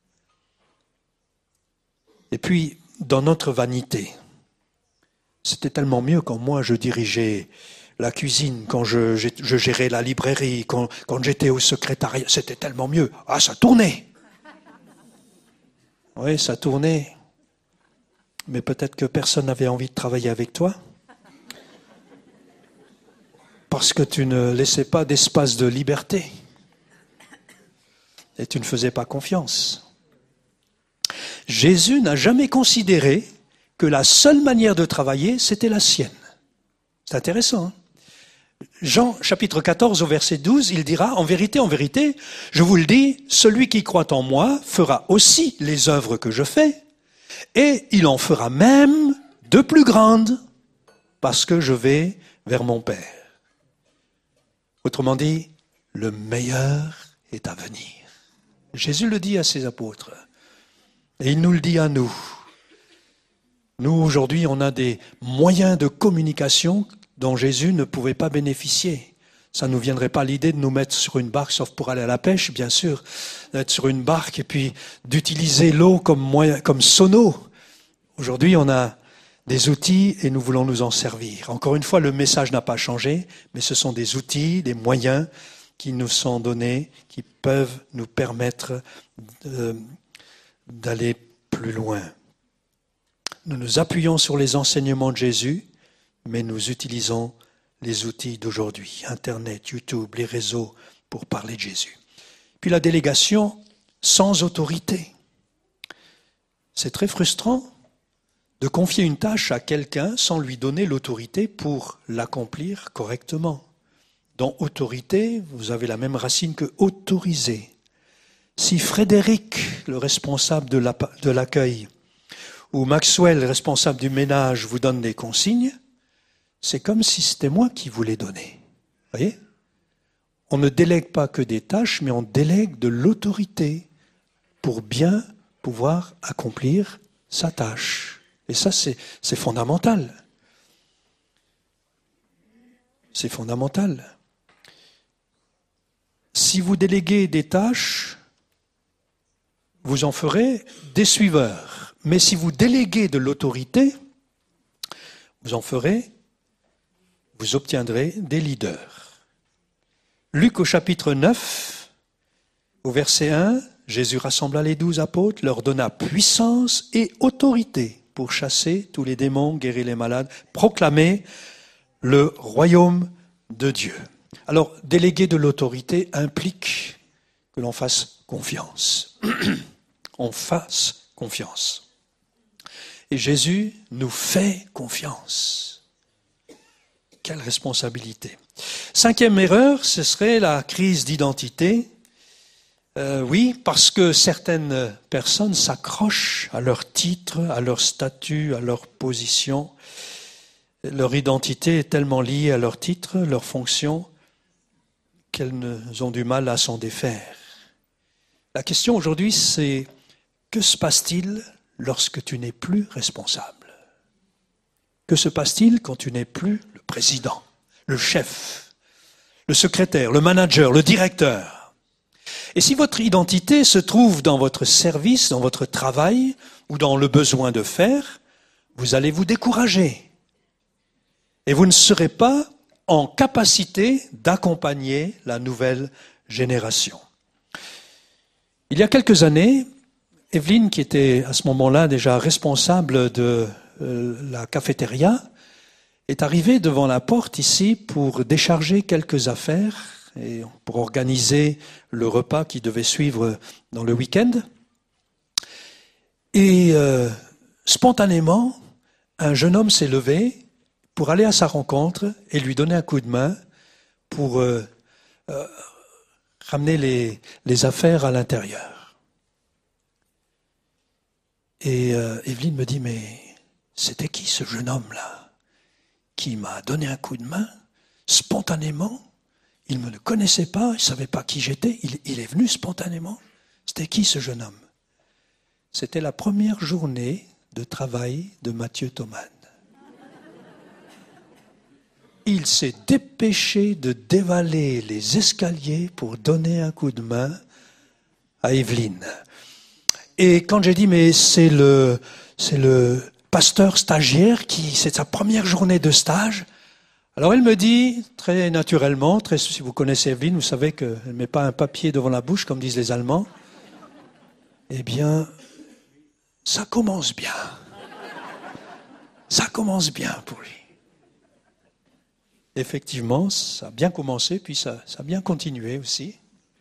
Et puis, dans notre vanité, c'était tellement mieux quand moi je dirigeais la cuisine, quand je, je, je gérais la librairie, quand, quand j'étais au secrétariat, c'était tellement mieux. Ah, ça tournait. Oui, ça tournait. Mais peut-être que personne n'avait envie de travailler avec toi. Parce que tu ne laissais pas d'espace de liberté. Et tu ne faisais pas confiance. Jésus n'a jamais considéré que la seule manière de travailler, c'était la sienne. C'est intéressant, hein? Jean, chapitre quatorze, au verset douze, il dira, « En vérité, en vérité, je vous le dis, celui qui croit en moi fera aussi les œuvres que je fais, et il en fera même de plus grandes, parce que je vais vers mon Père. » Autrement dit, le meilleur est à venir. Jésus le dit à ses apôtres, et il nous le dit à nous. Nous, aujourd'hui, on a des moyens de communication dont Jésus ne pouvait pas bénéficier. Ça ne nous viendrait pas l'idée de nous mettre sur une barque, sauf pour aller à la pêche, bien sûr, d'être sur une barque et puis d'utiliser l'eau comme moyen, comme sono. Aujourd'hui, on a des outils et nous voulons nous en servir. Encore une fois, le message n'a pas changé, mais ce sont des outils, des moyens qui nous sont donnés, qui peuvent nous permettre de, d'aller plus loin. Nous nous appuyons sur les enseignements de Jésus, mais nous utilisons les outils d'aujourd'hui, Internet, YouTube, les réseaux, pour parler de Jésus. Puis la délégation sans autorité. C'est très frustrant de confier une tâche à quelqu'un sans lui donner l'autorité pour l'accomplir correctement. Dans autorité, vous avez la même racine que autoriser. Si Frédéric, le responsable de, la, de l'accueil, ou Maxwell, le responsable du ménage, vous donne des consignes, c'est comme si c'était moi qui vous les donnais. Vous voyez ? On ne délègue pas que des tâches, mais on délègue de l'autorité pour bien pouvoir accomplir sa tâche. Et ça, c'est, c'est fondamental. C'est fondamental. Si vous déléguez des tâches, vous en ferez des suiveurs. Mais si vous déléguez de l'autorité, vous en ferez, vous obtiendrez des leaders. Luc au chapitre neuf, au verset un, Jésus rassembla les douze apôtres, leur donna puissance et autorité pour chasser tous les démons, guérir les malades, proclamer le royaume de Dieu. Alors, déléguer de l'autorité implique que l'on fasse confiance. On fasse confiance. Et Jésus nous fait confiance. Quelle responsabilité. Cinquième erreur, ce serait la crise d'identité. Euh, oui, parce que certaines personnes s'accrochent à leur titre, à leur statut, à leur position. Leur identité est tellement liée à leur titre, leur fonction, qu'elles ont du mal à s'en défaire. La question aujourd'hui, c'est que se passe-t-il lorsque tu n'es plus responsable ? Que se passe-t-il quand tu n'es plus le président, le chef, le secrétaire, le manager, le directeur ? Et si votre identité se trouve dans votre service, dans votre travail ou dans le besoin de faire, vous allez vous décourager. Et vous ne serez pas en capacité d'accompagner la nouvelle génération. Il y a quelques années, Evelyne, qui était à ce moment-là déjà responsable de euh, la cafétéria, est arrivée devant la porte ici pour décharger quelques affaires et pour organiser le repas qui devait suivre dans le week-end. Et euh, spontanément, un jeune homme s'est levé pour aller à sa rencontre et lui donner un coup de main pour euh, euh, ramener les, les affaires à l'intérieur. Et euh, Evelyne me dit, mais c'était qui ce jeune homme-là qui m'a donné un coup de main spontanément? Il ne me connaissait pas, il ne savait pas qui j'étais, il, il est venu spontanément. C'était qui ce jeune homme? C'était la première journée de travail de Mathieu Thoman. il s'est dépêché de dévaler les escaliers pour donner un coup de main à Evelyne. Et quand j'ai dit, mais c'est le, c'est le pasteur stagiaire qui, c'est sa première journée de stage, alors elle me dit, très naturellement, très, si vous connaissez Evelyne, vous savez qu'elle ne met pas un papier devant la bouche, comme disent les Allemands. Eh bien, ça commence bien. Ça commence bien pour lui. Effectivement, ça a bien commencé, puis ça, ça a bien continué aussi.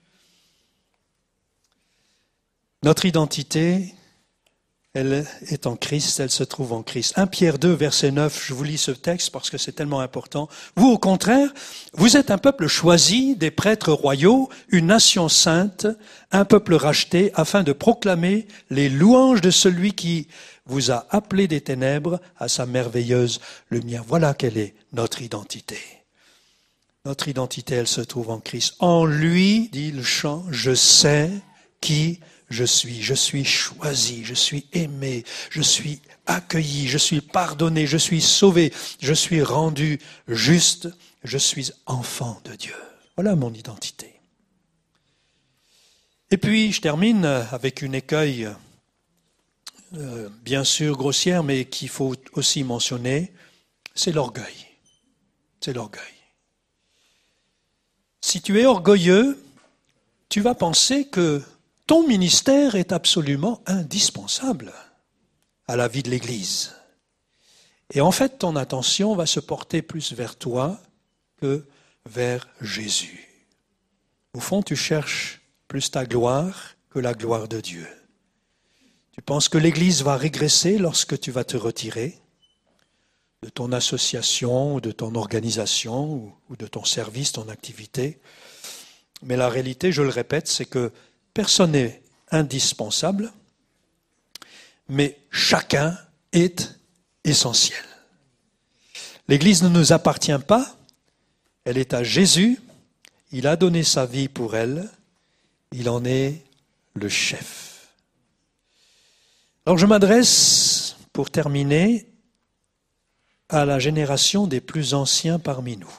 Notre identité, elle est en Christ, elle se trouve en Christ. Premier Pierre deux, verset neuf, je vous lis ce texte parce que c'est tellement important. Vous, au contraire, vous êtes un peuple choisi, des prêtres royaux, une nation sainte, un peuple racheté, afin de proclamer les louanges de celui qui vous a appelé des ténèbres à sa merveilleuse lumière. Voilà quelle est notre identité. Notre identité, elle se trouve en Christ. En lui, dit le chant, je sais qui je suis. Je suis choisi, je suis aimé, je suis accueilli, je suis pardonné, je suis sauvé, je suis rendu juste, je suis enfant de Dieu. Voilà mon identité. Et puis, je termine avec une écueil, euh, bien sûr grossière, mais qu'il faut aussi mentionner, c'est l'orgueil. C'est l'orgueil. Si tu es orgueilleux, tu vas penser que ton ministère est absolument indispensable à la vie de l'Église. Et en fait, ton attention va se porter plus vers toi que vers Jésus. Au fond, tu cherches plus ta gloire que la gloire de Dieu. Tu penses que l'Église va régresser lorsque tu vas te retirer de ton association, ou de ton organisation, ou de ton service, ton activité. Mais la réalité, je le répète, c'est que personne n'est indispensable, mais chacun est essentiel. L'Église ne nous appartient pas, elle est à Jésus, il a donné sa vie pour elle, il en est le chef. Alors je m'adresse, pour terminer, à la génération des plus anciens parmi nous.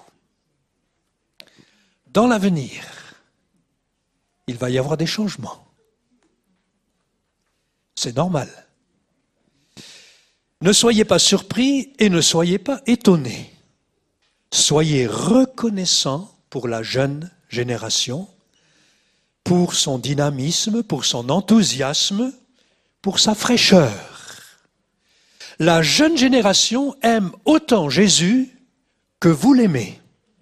Dans l'avenir, il va y avoir des changements. C'est normal. Ne soyez pas surpris et ne soyez pas étonnés. Soyez reconnaissants pour la jeune génération, pour son dynamisme, pour son enthousiasme, pour sa fraîcheur. La jeune génération aime autant Jésus que vous l'aimez.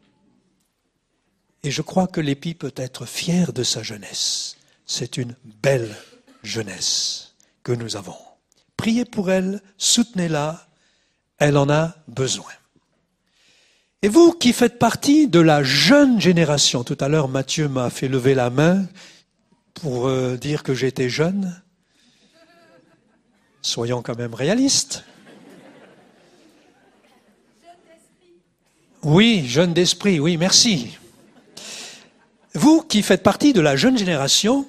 Et je crois que l'Épi peut être fier de sa jeunesse. C'est une belle jeunesse que nous avons. Priez pour elle, soutenez-la, elle en a besoin. Et vous qui faites partie de la jeune génération, tout à l'heure Mathieu m'a fait lever la main pour euh, dire que j'étais jeune. Soyons quand même réalistes. Oui, jeune d'esprit, oui, merci. Vous qui faites partie de la jeune génération,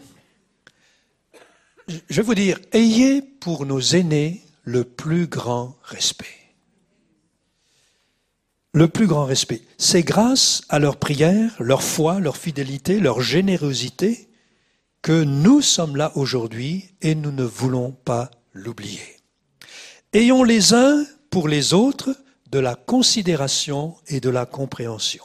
je vais vous dire, ayez pour nos aînés le plus grand respect. Le plus grand respect. C'est grâce à leur prière, leur foi, leur fidélité, leur générosité que nous sommes là aujourd'hui et nous ne voulons pas l'oublier. Ayons les uns pour les autres de la considération et de la compréhension.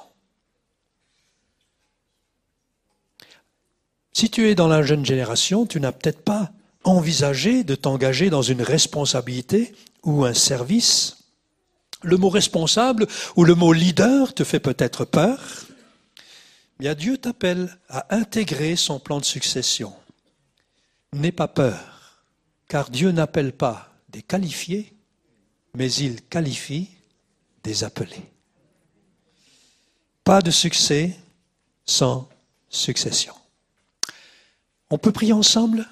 Si tu es dans la jeune génération, tu n'as peut-être pas envisagé de t'engager dans une responsabilité ou un service. Le mot responsable ou le mot leader te fait peut-être peur. Mais Dieu t'appelle à intégrer son plan de succession. N'aie pas peur, car Dieu n'appelle pas des qualifiés, mais il qualifie des appelés. Pas de succès sans succession. On peut prier ensemble?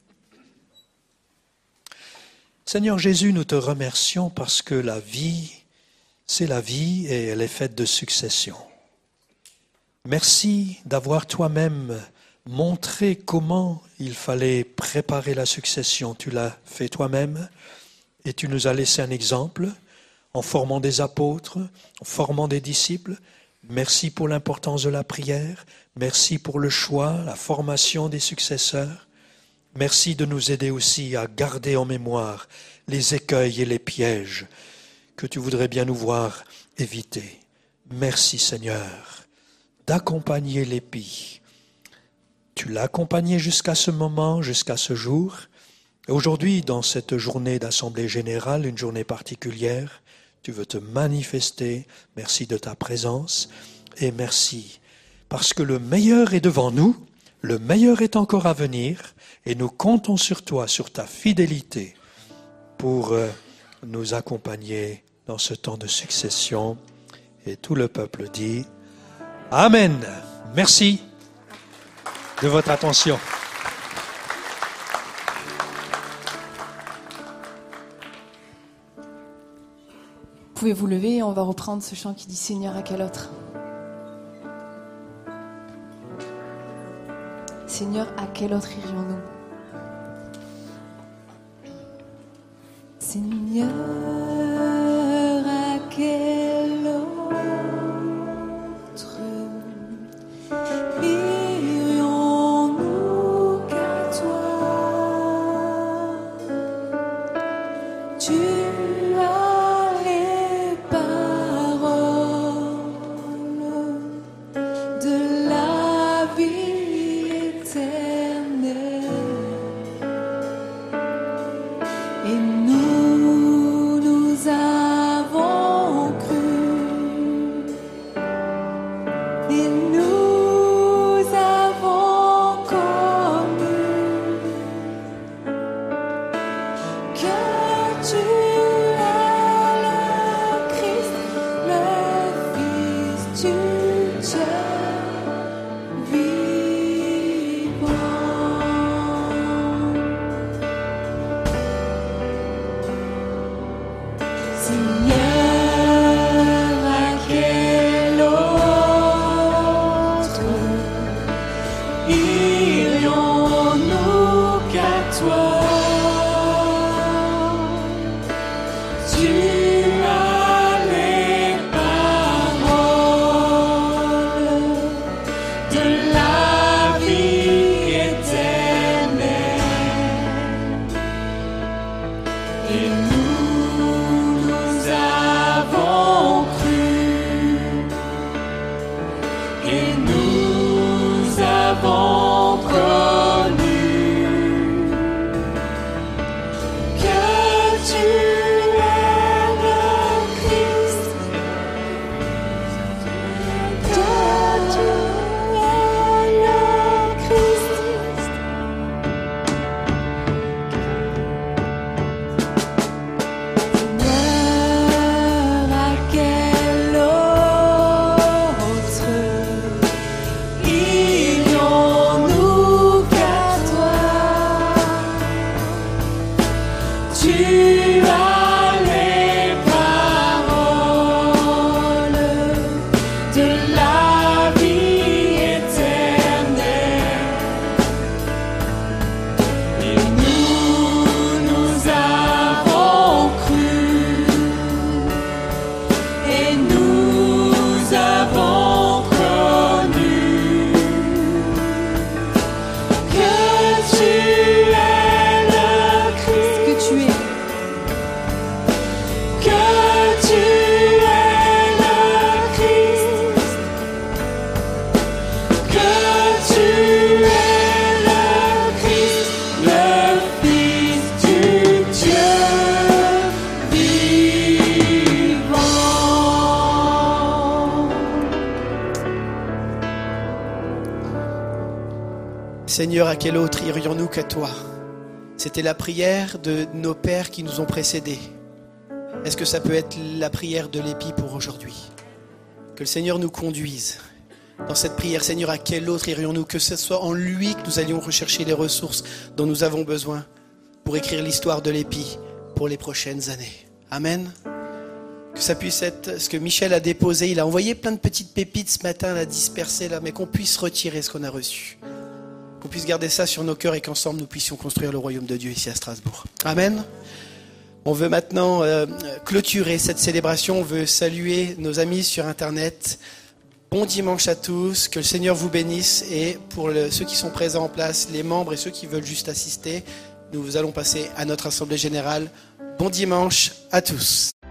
Seigneur Jésus, nous te remercions parce que la vie, c'est la vie et elle est faite de succession. Merci d'avoir toi-même montré comment il fallait préparer la succession. Tu l'as fait toi-même et tu nous as laissé un exemple en formant des apôtres, en formant des disciples. Merci pour l'importance de la prière. Merci pour le choix, la formation des successeurs. Merci de nous aider aussi à garder en mémoire les écueils et les pièges que tu voudrais bien nous voir éviter. Merci Seigneur d'accompagner l'épi. Tu l'as accompagné jusqu'à ce moment, jusqu'à ce jour. Et aujourd'hui, dans cette journée d'Assemblée Générale, une journée particulière, tu veux te manifester. Merci de ta présence et merci parce que le meilleur est devant nous, le meilleur est encore à venir et nous comptons sur toi, sur ta fidélité pour euh, nous accompagner dans ce temps de succession. Et tout le peuple dit Amen. Merci de votre attention. Vous pouvez vous lever et on va reprendre ce chant qui dit Seigneur, à quel autre? Seigneur, à quel autre irions-nous? Seigneur, à quel autre irions-nous qu'à toi? Tu as les paroles de la vie éternelle et nous, nous avons cru et nous avons connu que tu es le Christ, le Fils du Dieu vivant. Seigneur, à quel autre irions-nous qu'à toi? Tu as les paroles de la vie éternelle et nous, nous avons cru et nous avons connu que tu es le Christ, que tu es le Christ. Seigneur, à quel autre irions-nous qu'à toi? Tu as les paroles de la vie éternelle et nous, nous avons cru et nous avons connu que tu es le Christ, que tu es, que tu es le Christ, que tu es le Christ, le Fils du Dieu vivant. Seigneur, à quel autre irions-nous qu'à toi? C'était la prière de nos pères qui nous ont précédés. Est-ce que ça peut être la prière de l'épi pour aujourd'hui? Que le Seigneur nous conduise dans cette prière. Seigneur, à quel autre irions-nous? Que ce soit en lui que nous allions rechercher les ressources dont nous avons besoin pour écrire l'histoire de l'épi pour les prochaines années. Amen. Que ça puisse être ce que Michel a déposé. Il a envoyé plein de petites pépites ce matin, à disperser là, mais qu'on puisse retirer ce qu'on a reçu. Qu'on puisse garder ça sur nos cœurs et qu'ensemble nous puissions construire le royaume de Dieu ici à Strasbourg. Amen. On veut maintenant euh, clôturer cette célébration. On veut saluer nos amis sur Internet. Bon dimanche à tous, que le Seigneur vous bénisse. Et pour le, ceux qui sont présents en place, les membres et ceux qui veulent juste assister, nous allons passer à notre assemblée générale. Bon dimanche à tous.